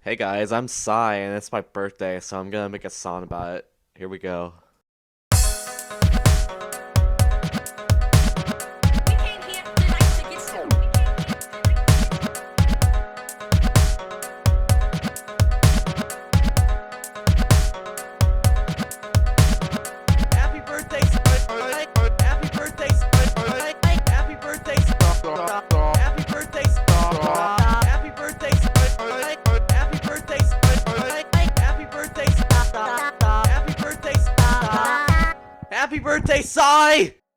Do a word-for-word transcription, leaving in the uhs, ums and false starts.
Hey guys, I'm Sai, and it's my birthday, so I'm gonna make a song about it. Here we go. We came here tonight to get stoned. Happy birthday, happy birthday, happy birthday, happy birthday, happy birthday, happy birthday, happy birthday, happy birthday, happy birthday, Sai!